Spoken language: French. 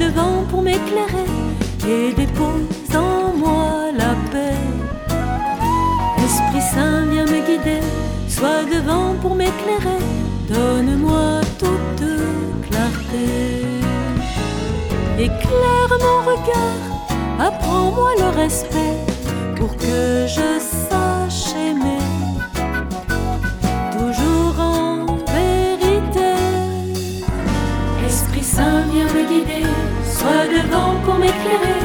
devant pour m'éclairer et dépose en moi la paix. Esprit Saint, viens me guider, sois devant pour m'éclairer, donne-moi toute clarté. Éclaire mon regard, apprends-moi le respect, pour que je sache aimer, toujours en vérité. Esprit Saint, viens me guider, sois devant pour m'éclairer